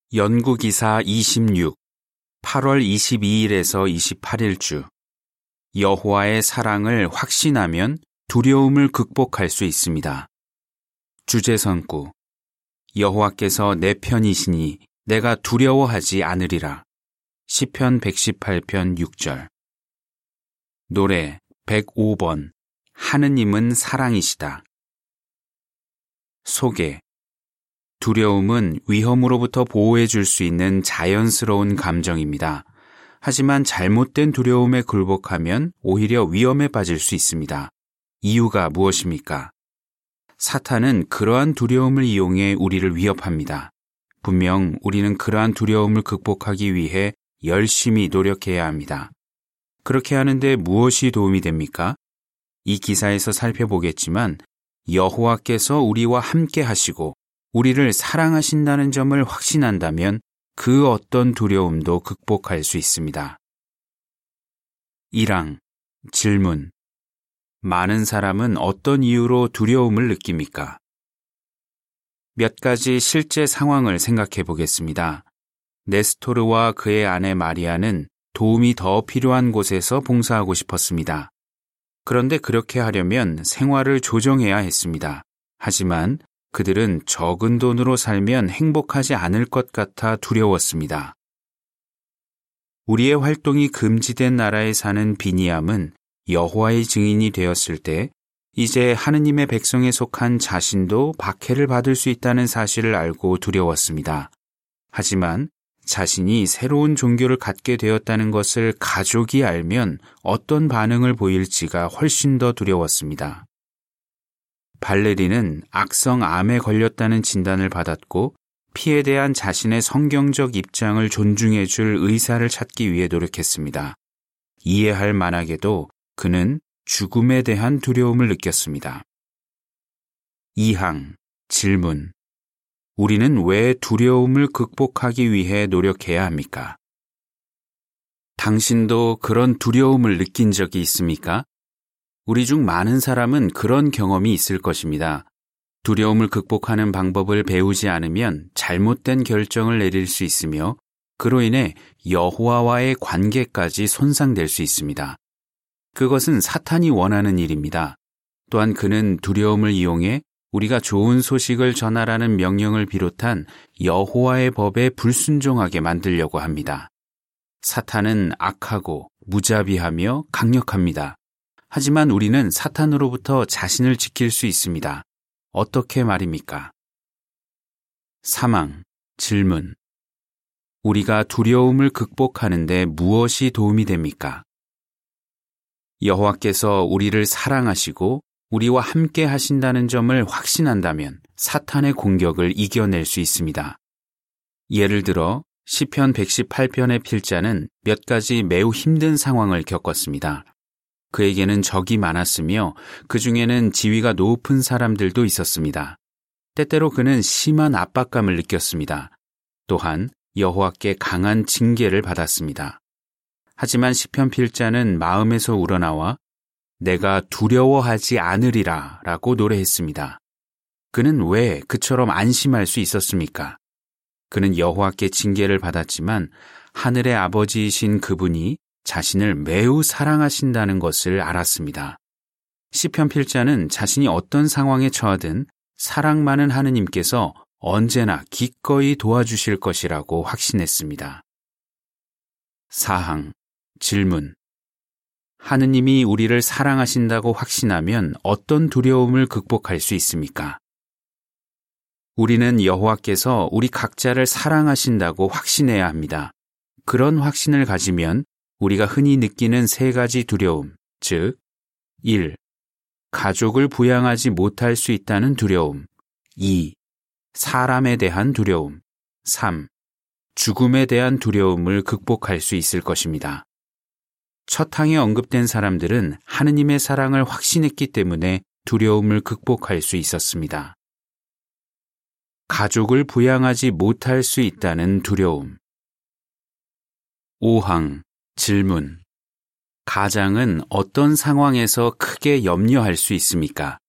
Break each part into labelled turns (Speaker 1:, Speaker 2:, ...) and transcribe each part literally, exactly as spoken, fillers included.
Speaker 1: 연구기사 이십육, 팔월 이십이일에서 이십팔일주. 여호와의 사랑을 확신하면 두려움을 극복할 수 있습니다. 주제선구. 여호와께서 내 편이시니 내가 두려워하지 않으리라. 시편 백십팔편 육절. 노래 백오번. 하느님은 사랑이시다. 소개. 두려움은 위험으로부터 보호해 줄 수 있는 자연스러운 감정입니다. 하지만 잘못된 두려움에 굴복하면 오히려 위험에 빠질 수 있습니다. 이유가 무엇입니까? 사탄은 그러한 두려움을 이용해 우리를 위협합니다. 분명 우리는 그러한 두려움을 극복하기 위해 열심히 노력해야 합니다. 그렇게 하는데 무엇이 도움이 됩니까? 이 기사에서 살펴보겠지만 여호와께서 우리와 함께 하시고 우리를 사랑하신다는 점을 확신한다면 그 어떤 두려움도 극복할 수 있습니다. 일항. 질문. 많은 사람은 어떤 이유로 두려움을 느낍니까? 몇 가지 실제 상황을 생각해 보겠습니다. 네스토르와 그의 아내 마리아는 도움이 더 필요한 곳에서 봉사하고 싶었습니다. 그런데 그렇게 하려면 생활을 조정해야 했습니다. 하지만 그들은 적은 돈으로 살면 행복하지 않을 것 같아 두려웠습니다. 우리의 활동이 금지된 나라에 사는 비니암은 여호와의 증인이 되었을 때 이제 하느님의 백성에 속한 자신도 박해를 받을 수 있다는 사실을 알고 두려웠습니다. 하지만 자신이 새로운 종교를 갖게 되었다는 것을 가족이 알면 어떤 반응을 보일지가 훨씬 더 두려웠습니다. 발레리는 악성 암에 걸렸다는 진단을 받았고 피에 대한 자신의 성경적 입장을 존중해 줄 의사를 찾기 위해 노력했습니다. 이해할 만하게도 그는 죽음에 대한 두려움을 느꼈습니다. 이항. 질문. 우리는 왜 두려움을 극복하기 위해 노력해야 합니까? 당신도 그런 두려움을 느낀 적이 있습니까? 우리 중 많은 사람은 그런 경험이 있을 것입니다. 두려움을 극복하는 방법을 배우지 않으면 잘못된 결정을 내릴 수 있으며 그로 인해 여호와와의 관계까지 손상될 수 있습니다. 그것은 사탄이 원하는 일입니다. 또한 그는 두려움을 이용해 우리가 좋은 소식을 전하라는 명령을 비롯한 여호와의 법에 불순종하게 만들려고 합니다. 사탄은 악하고 무자비하며 강력합니다. 하지만 우리는 사탄으로부터 자신을 지킬 수 있습니다. 어떻게 말입니까? 사망. 질문. 우리가 두려움을 극복하는데 무엇이 도움이 됩니까? 여호와께서 우리를 사랑하시고 우리와 함께 하신다는 점을 확신한다면 사탄의 공격을 이겨낼 수 있습니다. 예를 들어 시편 백십팔편의 필자는 몇 가지 매우 힘든 상황을 겪었습니다. 그에게는 적이 많았으며 그 중에는 지위가 높은 사람들도 있었습니다. 때때로 그는 심한 압박감을 느꼈습니다. 또한 여호와께 강한 징계를 받았습니다. 하지만 시편 필자는 마음에서 우러나와 내가 두려워하지 않으리라 라고 노래했습니다. 그는 왜 그처럼 안심할 수 있었습니까? 그는 여호와께 징계를 받았지만 하늘의 아버지이신 그분이 자신을 매우 사랑하신다는 것을 알았습니다. 시편 필자는 자신이 어떤 상황에 처하든 사랑 많은 하느님께서 언제나 기꺼이 도와주실 것이라고 확신했습니다. 사항. 질문. 하느님이 우리를 사랑하신다고 확신하면 어떤 두려움을 극복할 수 있습니까? 우리는 여호와께서 우리 각자를 사랑하신다고 확신해야 합니다. 그런 확신을 가지면 우리가 흔히 느끼는 세 가지 두려움, 즉 일. 가족을 부양하지 못할 수 있다는 두려움. 이. 사람에 대한 두려움. 삼. 죽음에 대한 두려움을 극복할 수 있을 것입니다. 첫 항에 언급된 사람들은 하느님의 사랑을 확신했기 때문에 두려움을 극복할 수 있었습니다. 가족을 부양하지 못할 수 있다는 두려움. 오항. 질문. 가장은 어떤 상황에서 크게 염려할 수 있습니까?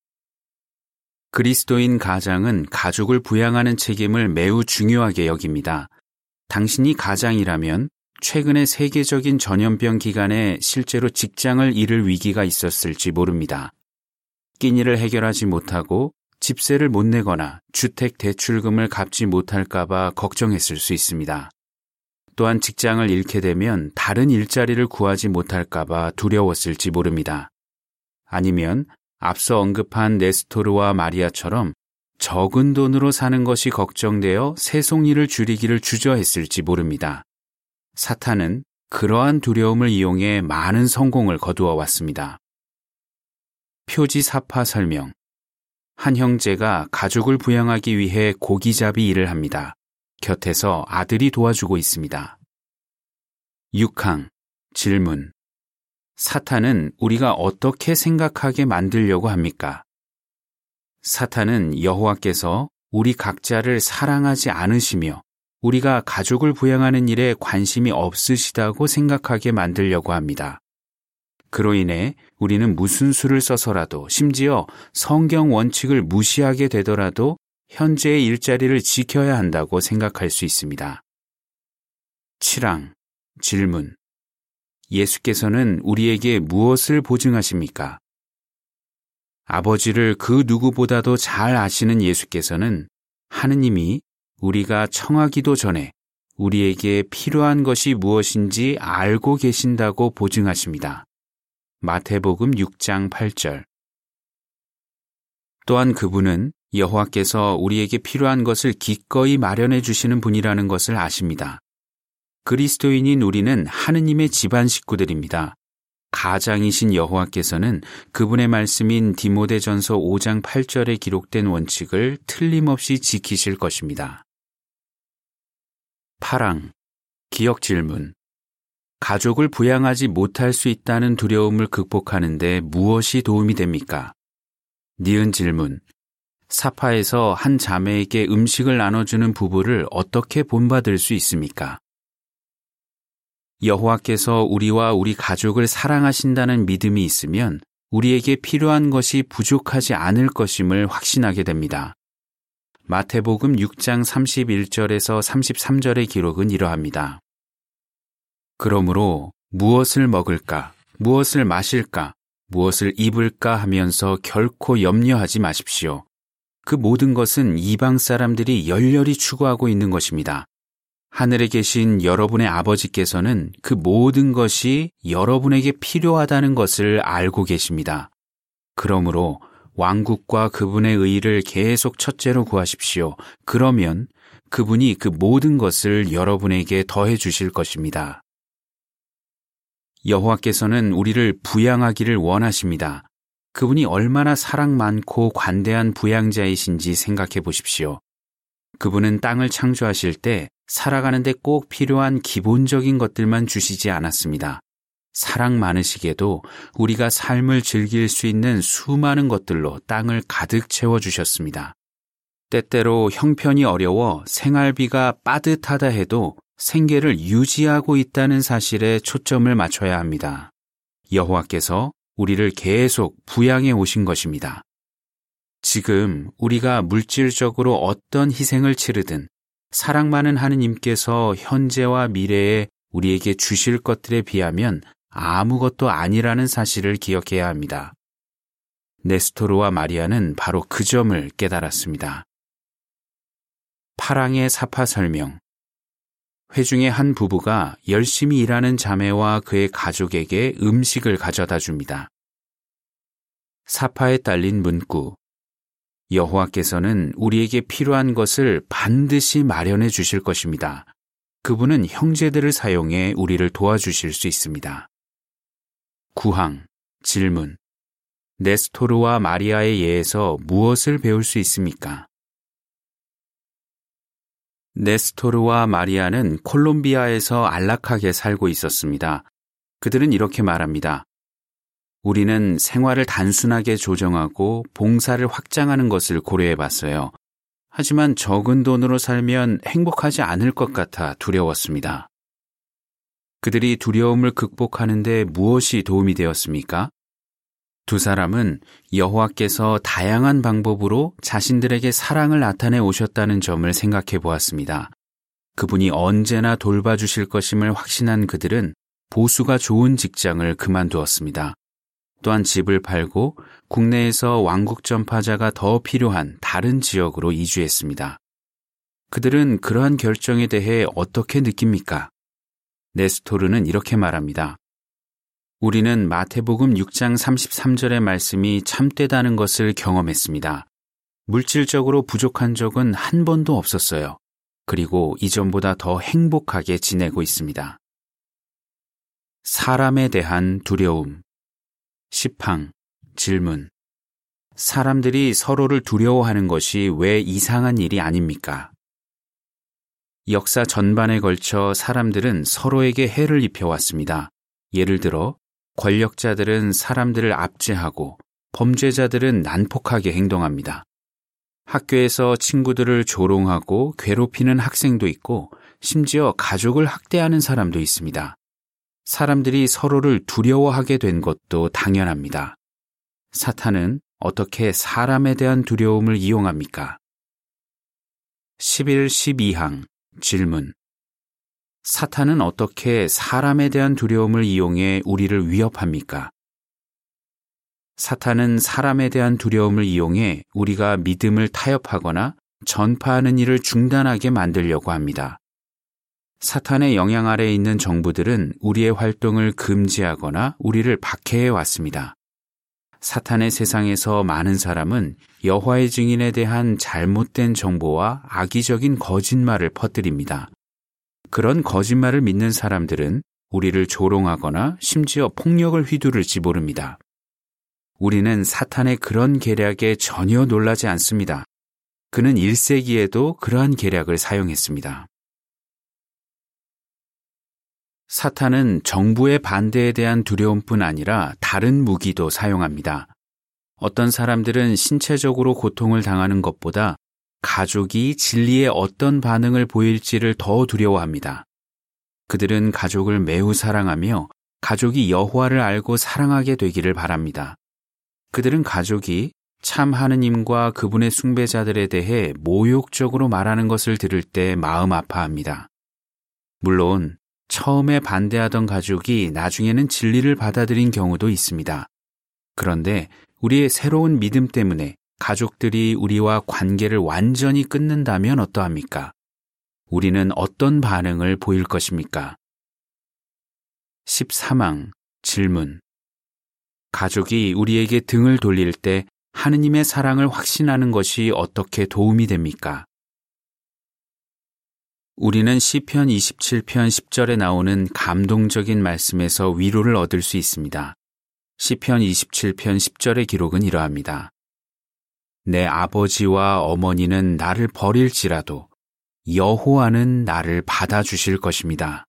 Speaker 1: 그리스도인 가장은 가족을 부양하는 책임을 매우 중요하게 여깁니다. 당신이 가장이라면 최근의 세계적인 전염병 기간에 실제로 직장을 잃을 위기가 있었을지 모릅니다. 끼니를 해결하지 못하고 집세를 못 내거나 주택 대출금을 갚지 못할까봐 걱정했을 수 있습니다. 또한 직장을 잃게 되면 다른 일자리를 구하지 못할까봐 두려웠을지 모릅니다. 아니면 앞서 언급한 네스토르와 마리아처럼 적은 돈으로 사는 것이 걱정되어 세송일을 줄이기를 주저했을지 모릅니다. 사탄은 그러한 두려움을 이용해 많은 성공을 거두어 왔습니다. 표지 사파 설명. 한 형제가 가족을 부양하기 위해 고기잡이 일을 합니다. 곁에서 아들이 도와주고 있습니다. 육 항. 질문. 사탄은 우리가 어떻게 생각하게 만들려고 합니까? 사탄은 여호와께서 우리 각자를 사랑하지 않으시며 우리가 가족을 부양하는 일에 관심이 없으시다고 생각하게 만들려고 합니다. 그로 인해 우리는 무슨 수를 써서라도 심지어 성경 원칙을 무시하게 되더라도 현재의 일자리를 지켜야 한다고 생각할 수 있습니다. 칠 항. 질문. 예수께서는 우리에게 무엇을 보증하십니까? 아버지를 그 누구보다도 잘 아시는 예수께서는 하느님이 우리가 청하기도 전에 우리에게 필요한 것이 무엇인지 알고 계신다고 보증하십니다. 마태복음 육 장 팔 절. 또한 그분은 여호와께서 우리에게 필요한 것을 기꺼이 마련해 주시는 분이라는 것을 아십니다. 그리스도인인 우리는 하느님의 집안 식구들입니다. 가장이신 여호와께서는 그분의 말씀인 디모데전서 오 장 팔 절에 기록된 원칙을 틀림없이 지키실 것입니다. 팔 항. 기억 질문. 가족을 부양하지 못할 수 있다는 두려움을 극복하는 데 무엇이 도움이 됩니까? 니은 질문. 사파에서 한 자매에게 음식을 나눠주는 부부를 어떻게 본받을 수 있습니까? 여호와께서 우리와 우리 가족을 사랑하신다는 믿음이 있으면 우리에게 필요한 것이 부족하지 않을 것임을 확신하게 됩니다. 마태복음 육 장 삼십일 절에서 삼십삼 절의 기록은 이러합니다. 그러므로 무엇을 먹을까, 무엇을 마실까, 무엇을 입을까 하면서 결코 염려하지 마십시오. 그 모든 것은 이방 사람들이 열렬히 추구하고 있는 것입니다. 하늘에 계신 여러분의 아버지께서는 그 모든 것이 여러분에게 필요하다는 것을 알고 계십니다. 그러므로 왕국과 그분의 의의를 계속 첫째로 구하십시오. 그러면 그분이 그 모든 것을 여러분에게 더해 주실 것입니다. 여호와께서는 우리를 부양하기를 원하십니다. 그분이 얼마나 사랑 많고 관대한 부양자이신지 생각해 보십시오. 그분은 땅을 창조하실 때 살아가는데 꼭 필요한 기본적인 것들만 주시지 않았습니다. 사랑 많으시게도 우리가 삶을 즐길 수 있는 수많은 것들로 땅을 가득 채워주셨습니다. 때때로 형편이 어려워 생활비가 빠듯하다 해도 생계를 유지하고 있다는 사실에 초점을 맞춰야 합니다. 여호와께서 우리를 계속 부양해 오신 것입니다. 지금 우리가 물질적으로 어떤 희생을 치르든 사랑 많은 하느님께서 현재와 미래에 우리에게 주실 것들에 비하면 아무것도 아니라는 사실을 기억해야 합니다. 네스토르와 마리아는 바로 그 점을 깨달았습니다. 팔 항의 사파 설명. 회중의 한 부부가 열심히 일하는 자매와 그의 가족에게 음식을 가져다 줍니다. 사파에 딸린 문구. 여호와께서는 우리에게 필요한 것을 반드시 마련해 주실 것입니다. 그분은 형제들을 사용해 우리를 도와주실 수 있습니다. 구 항. 질문. 네스토르와 마리아의 예에서 무엇을 배울 수 있습니까? 네스토르와 마리아는 콜롬비아에서 안락하게 살고 있었습니다. 그들은 이렇게 말합니다. 우리는 생활을 단순하게 조정하고 봉사를 확장하는 것을 고려해 봤어요. 하지만 적은 돈으로 살면 행복하지 않을 것 같아 두려웠습니다. 그들이 두려움을 극복하는 데 무엇이 도움이 되었습니까? 두 사람은 여호와께서 다양한 방법으로 자신들에게 사랑을 나타내 오셨다는 점을 생각해 보았습니다. 그분이 언제나 돌봐주실 것임을 확신한 그들은 보수가 좋은 직장을 그만두었습니다. 또한 집을 팔고 국내에서 왕국 전파자가 더 필요한 다른 지역으로 이주했습니다. 그들은 그러한 결정에 대해 어떻게 느낍니까? 네스토르는 이렇게 말합니다. 우리는 마태복음 육 장 삼십삼 절의 말씀이 참되다는 것을 경험했습니다. 물질적으로 부족한 적은 한 번도 없었어요. 그리고 이전보다 더 행복하게 지내고 있습니다. 사람에 대한 두려움. 십 항 질문. 사람들이 서로를 두려워하는 것이 왜 이상한 일이 아닙니까? 역사 전반에 걸쳐 사람들은 서로에게 해를 입혀왔습니다. 예를 들어 권력자들은 사람들을 압제하고 범죄자들은 난폭하게 행동합니다. 학교에서 친구들을 조롱하고 괴롭히는 학생도 있고 심지어 가족을 학대하는 사람도 있습니다. 사람들이 서로를 두려워하게 된 것도 당연합니다. 사탄은 어떻게 사람에 대한 두려움을 이용합니까? 십일, 십이 항 질문. 사탄은 어떻게 사람에 대한 두려움을 이용해 우리를 위협합니까? 사탄은 사람에 대한 두려움을 이용해 우리가 믿음을 타협하거나 전파하는 일을 중단하게 만들려고 합니다. 사탄의 영향 아래에 있는 정부들은 우리의 활동을 금지하거나 우리를 박해해 왔습니다. 사탄의 세상에서 많은 사람은 여호와의 증인에 대한 잘못된 정보와 악의적인 거짓말을 퍼뜨립니다. 그런 거짓말을 믿는 사람들은 우리를 조롱하거나 심지어 폭력을 휘두를지 모릅니다. 우리는 사탄의 그런 계략에 전혀 놀라지 않습니다. 그는 일 세기에도 그러한 계략을 사용했습니다. 사탄은 정부의 반대에 대한 두려움뿐 아니라 다른 무기도 사용합니다. 어떤 사람들은 신체적으로 고통을 당하는 것보다 가족이 진리에 어떤 반응을 보일지를 더 두려워합니다. 그들은 가족을 매우 사랑하며 가족이 여호와를 알고 사랑하게 되기를 바랍니다. 그들은 가족이 참 하느님과 그분의 숭배자들에 대해 모욕적으로 말하는 것을 들을 때 마음 아파합니다. 물론 처음에 반대하던 가족이 나중에는 진리를 받아들인 경우도 있습니다. 그런데 우리의 새로운 믿음 때문에 가족들이 우리와 관계를 완전히 끊는다면 어떠합니까? 우리는 어떤 반응을 보일 것입니까? 십삼 항 질문. 가족이 우리에게 등을 돌릴 때 하느님의 사랑을 확신하는 것이 어떻게 도움이 됩니까? 우리는 시편 이십칠 편 십 절에 나오는 감동적인 말씀에서 위로를 얻을 수 있습니다. 시편 이십칠 편 십 절의 기록은 이러합니다. 내 아버지와 어머니는 나를 버릴지라도 여호와는 나를 받아주실 것입니다.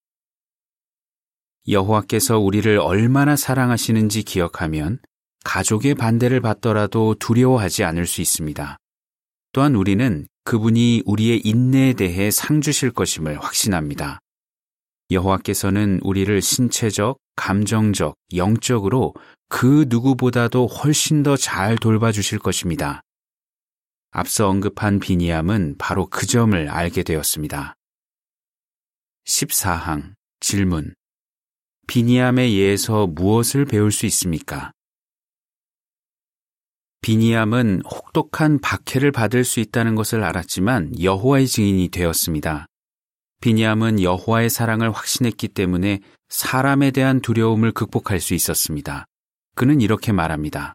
Speaker 1: 여호와께서 우리를 얼마나 사랑하시는지 기억하면 가족의 반대를 받더라도 두려워하지 않을 수 있습니다. 또한 우리는 그분이 우리의 인내에 대해 상 주실 것임을 확신합니다. 여호와께서는 우리를 신체적, 감정적, 영적으로 그 누구보다도 훨씬 더 잘 돌봐주실 것입니다. 앞서 언급한 비니암은 바로 그 점을 알게 되었습니다. 십사 항 질문. 비니암의 예에서 무엇을 배울 수 있습니까? 비니암은 혹독한 박해를 받을 수 있다는 것을 알았지만 여호와의 증인이 되었습니다. 비니암은 여호와의 사랑을 확신했기 때문에 사람에 대한 두려움을 극복할 수 있었습니다. 그는 이렇게 말합니다.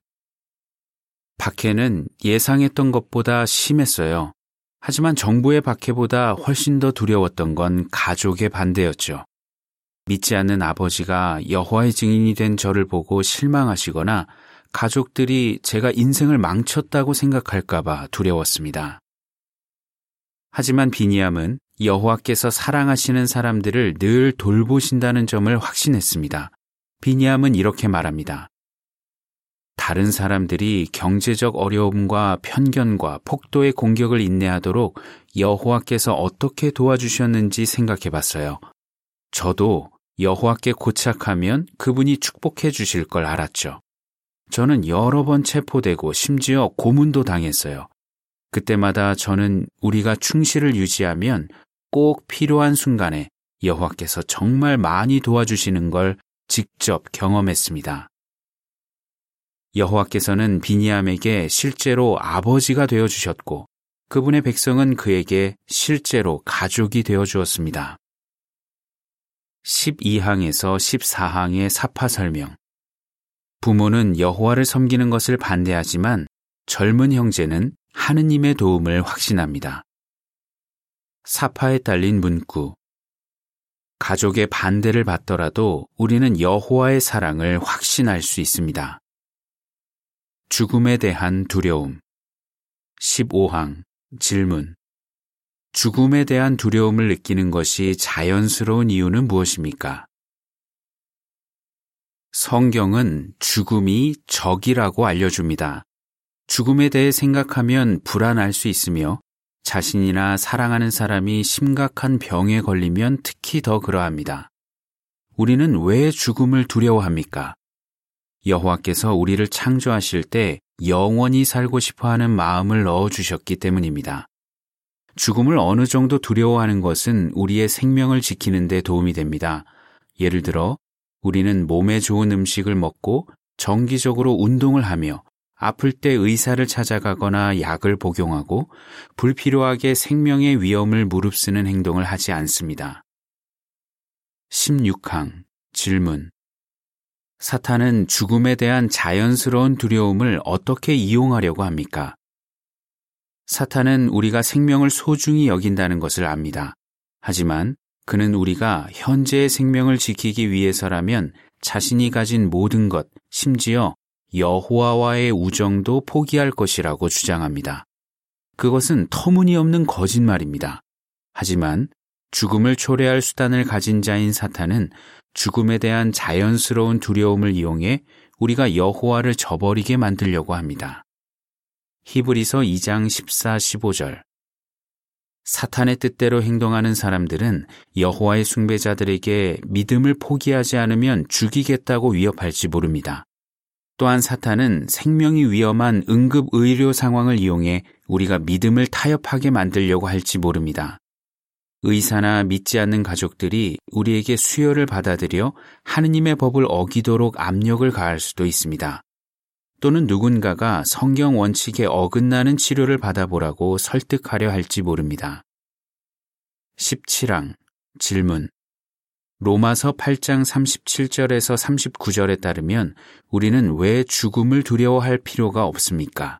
Speaker 1: 박해는 예상했던 것보다 심했어요. 하지만 정부의 박해보다 훨씬 더 두려웠던 건 가족의 반대였죠. 믿지 않는 아버지가 여호와의 증인이 된 저를 보고 실망하시거나 가족들이 제가 인생을 망쳤다고 생각할까봐 두려웠습니다. 하지만 비니암은 여호와께서 사랑하시는 사람들을 늘 돌보신다는 점을 확신했습니다. 비니암은 이렇게 말합니다. 다른 사람들이 경제적 어려움과 편견과 폭도의 공격을 인내하도록 여호와께서 어떻게 도와주셨는지 생각해 봤어요. 저도 여호와께 고착하면 그분이 축복해 주실 걸 알았죠. 저는 여러 번 체포되고 심지어 고문도 당했어요. 그때마다 저는 우리가 충실을 유지하면 꼭 필요한 순간에 여호와께서 정말 많이 도와주시는 걸 직접 경험했습니다. 여호와께서는 비니암에게 실제로 아버지가 되어주셨고 그분의 백성은 그에게 실제로 가족이 되어주었습니다. 십이 항에서 십사 항의 사파 설명. 부모는 여호와를 섬기는 것을 반대하지만 젊은 형제는 하느님의 도움을 확신합니다. 사파에 딸린 문구. 가족의 반대를 받더라도 우리는 여호와의 사랑을 확신할 수 있습니다. 죽음에 대한 두려움. 십오 항 질문. 죽음에 대한 두려움을 느끼는 것이 자연스러운 이유는 무엇입니까? 성경은 죽음이 적이라고 알려줍니다. 죽음에 대해 생각하면 불안할 수 있으며 자신이나 사랑하는 사람이 심각한 병에 걸리면 특히 더 그러합니다. 우리는 왜 죽음을 두려워합니까? 여호와께서 우리를 창조하실 때 영원히 살고 싶어하는 마음을 넣어주셨기 때문입니다. 죽음을 어느 정도 두려워하는 것은 우리의 생명을 지키는 데 도움이 됩니다. 예를 들어 우리는 몸에 좋은 음식을 먹고 정기적으로 운동을 하며 아플 때 의사를 찾아가거나 약을 복용하고 불필요하게 생명의 위험을 무릅쓰는 행동을 하지 않습니다. 십육 항 질문. 사탄은 죽음에 대한 자연스러운 두려움을 어떻게 이용하려고 합니까? 사탄은 우리가 생명을 소중히 여긴다는 것을 압니다. 하지만 그는 우리가 현재의 생명을 지키기 위해서라면 자신이 가진 모든 것, 심지어 여호와와의 우정도 포기할 것이라고 주장합니다. 그것은 터무니없는 거짓말입니다. 하지만 죽음을 초래할 수단을 가진 자인 사탄은 죽음에 대한 자연스러운 두려움을 이용해 우리가 여호와를 저버리게 만들려고 합니다. 히브리서 이 장 십사, 십오 절. 사탄의 뜻대로 행동하는 사람들은 여호와의 숭배자들에게 믿음을 포기하지 않으면 죽이겠다고 위협할지 모릅니다. 또한 사탄은 생명이 위험한 응급 의료 상황을 이용해 우리가 믿음을 타협하게 만들려고 할지 모릅니다. 의사나 믿지 않는 가족들이 우리에게 수혈을 받아들여 하느님의 법을 어기도록 압력을 가할 수도 있습니다. 또는 누군가가 성경 원칙에 어긋나는 치료를 받아보라고 설득하려 할지 모릅니다. 십칠 항 질문. 로마서 팔 장 삼십칠 절에서 삼십구 절에 따르면 우리는 왜 죽음을 두려워할 필요가 없습니까?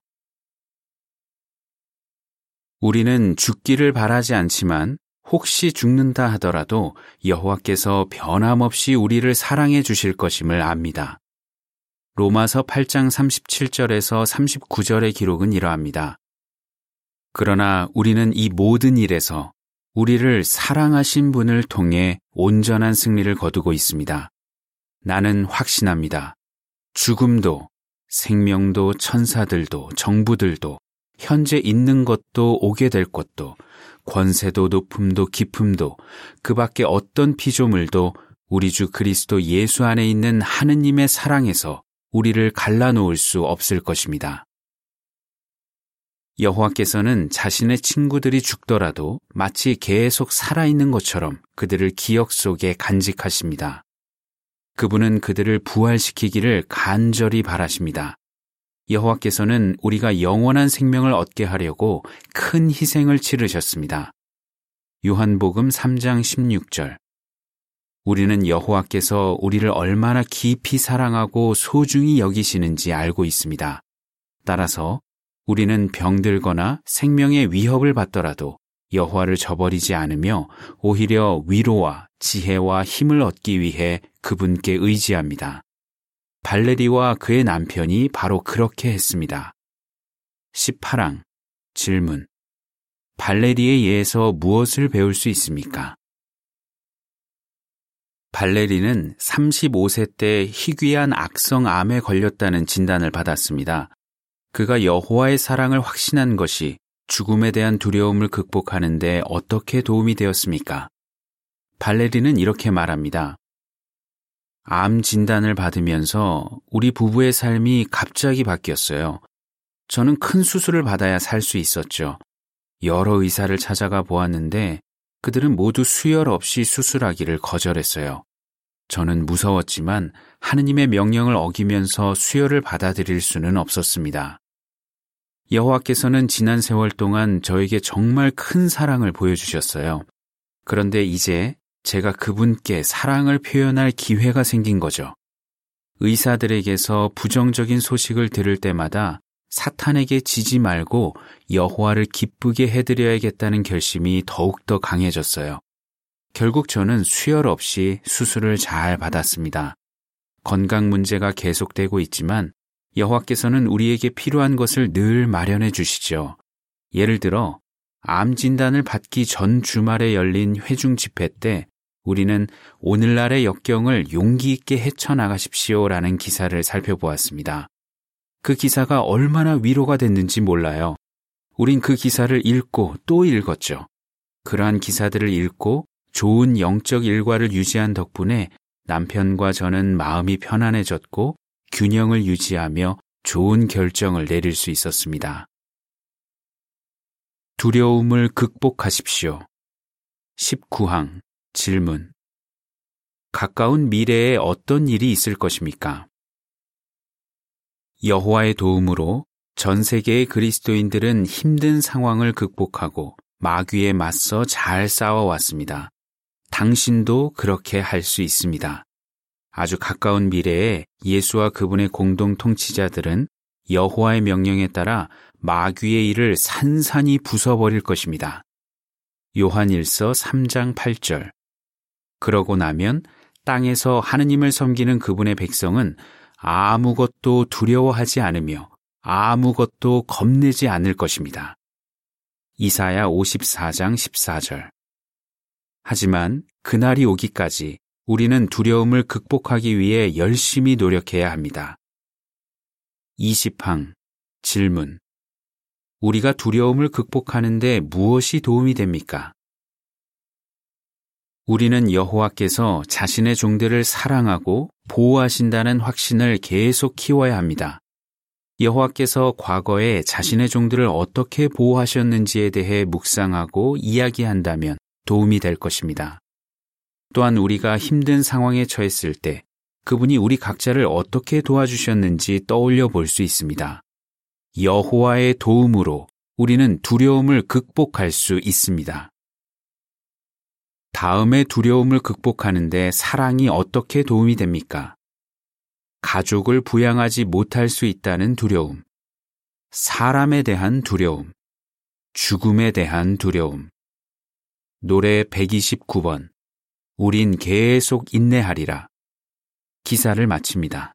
Speaker 1: 우리는 죽기를 바라지 않지만 혹시 죽는다 하더라도 여호와께서 변함없이 우리를 사랑해 주실 것임을 압니다. 로마서 팔 장 삼십칠 절에서 삼십구 절의 기록은 이러합니다. 그러나 우리는 이 모든 일에서 우리를 사랑하신 분을 통해 온전한 승리를 거두고 있습니다. 나는 확신합니다. 죽음도, 생명도, 천사들도, 정부들도, 현재 있는 것도 오게 될 것도, 권세도 높음도 깊음도, 그 밖에 어떤 피조물도 우리 주 그리스도 예수 안에 있는 하느님의 사랑에서 우리를 갈라놓을 수 없을 것입니다. 여호와께서는 자신의 친구들이 죽더라도 마치 계속 살아있는 것처럼 그들을 기억 속에 간직하십니다. 그분은 그들을 부활시키기를 간절히 바라십니다. 여호와께서는 우리가 영원한 생명을 얻게 하려고 큰 희생을 치르셨습니다. 요한복음 삼 장 십육 절. 우리는 여호와께서 우리를 얼마나 깊이 사랑하고 소중히 여기시는지 알고 있습니다. 따라서 우리는 병들거나 생명의 위협을 받더라도 여호와를 저버리지 않으며 오히려 위로와 지혜와 힘을 얻기 위해 그분께 의지합니다. 발레리와 그의 남편이 바로 그렇게 했습니다. 십팔 항 질문. 발레리에 의해서 무엇을 배울 수 있습니까? 발레리는 삼십오 세 때 희귀한 악성암에 걸렸다는 진단을 받았습니다. 그가 여호와의 사랑을 확신한 것이 죽음에 대한 두려움을 극복하는 데 어떻게 도움이 되었습니까? 발레리는 이렇게 말합니다. 암 진단을 받으면서 우리 부부의 삶이 갑자기 바뀌었어요. 저는 큰 수술을 받아야 살 수 있었죠. 여러 의사를 찾아가 보았는데 그들은 모두 수혈 없이 수술하기를 거절했어요. 저는 무서웠지만 하느님의 명령을 어기면서 수혈을 받아들일 수는 없었습니다. 여호와께서는 지난 세월 동안 저에게 정말 큰 사랑을 보여주셨어요. 그런데 이제 제가 그분께 사랑을 표현할 기회가 생긴 거죠. 의사들에게서 부정적인 소식을 들을 때마다 사탄에게 지지 말고 여호와를 기쁘게 해드려야겠다는 결심이 더욱더 강해졌어요. 결국 저는 수혈 없이 수술을 잘 받았습니다. 건강 문제가 계속되고 있지만 여호와께서는 우리에게 필요한 것을 늘 마련해 주시죠. 예를 들어 암 진단을 받기 전 주말에 열린 회중 집회 때 우리는 오늘날의 역경을 용기 있게 헤쳐나가십시오라는 기사를 살펴보았습니다. 그 기사가 얼마나 위로가 됐는지 몰라요. 우린 그 기사를 읽고 또 읽었죠. 그러한 기사들을 읽고 좋은 영적 일과를 유지한 덕분에 남편과 저는 마음이 편안해졌고 균형을 유지하며 좋은 결정을 내릴 수 있었습니다. 두려움을 극복하십시오. 십구 항 질문. 가까운 미래에 어떤 일이 있을 것입니까? 여호와의 도움으로 전 세계의 그리스도인들은 힘든 상황을 극복하고 마귀에 맞서 잘 싸워왔습니다. 당신도 그렇게 할 수 있습니다. 아주 가까운 미래에 예수와 그분의 공동 통치자들은 여호와의 명령에 따라 마귀의 일을 산산이 부숴버릴 것입니다. 요한일서 삼 장 팔 절. 그러고 나면 땅에서 하느님을 섬기는 그분의 백성은 아무것도 두려워하지 않으며 아무것도 겁내지 않을 것입니다. 이사야 오십사 장 십사 절. 하지만 그날이 오기까지 우리는 두려움을 극복하기 위해 열심히 노력해야 합니다. 이십 항 질문. 우리가 두려움을 극복하는데 무엇이 도움이 됩니까? 우리는 여호와께서 자신의 종들을 사랑하고 보호하신다는 확신을 계속 키워야 합니다. 여호와께서 과거에 자신의 종들을 어떻게 보호하셨는지에 대해 묵상하고 이야기한다면 도움이 될 것입니다. 또한 우리가 힘든 상황에 처했을 때 그분이 우리 각자를 어떻게 도와주셨는지 떠올려 볼 수 있습니다. 여호와의 도움으로 우리는 두려움을 극복할 수 있습니다. 다음의 두려움을 극복하는데 사랑이 어떻게 도움이 됩니까? 가족을 부양하지 못할 수 있다는 두려움, 사람에 대한 두려움, 죽음에 대한 두려움. 노래 백이십구 번. 우린 계속 인내하리라. 기사를 마칩니다.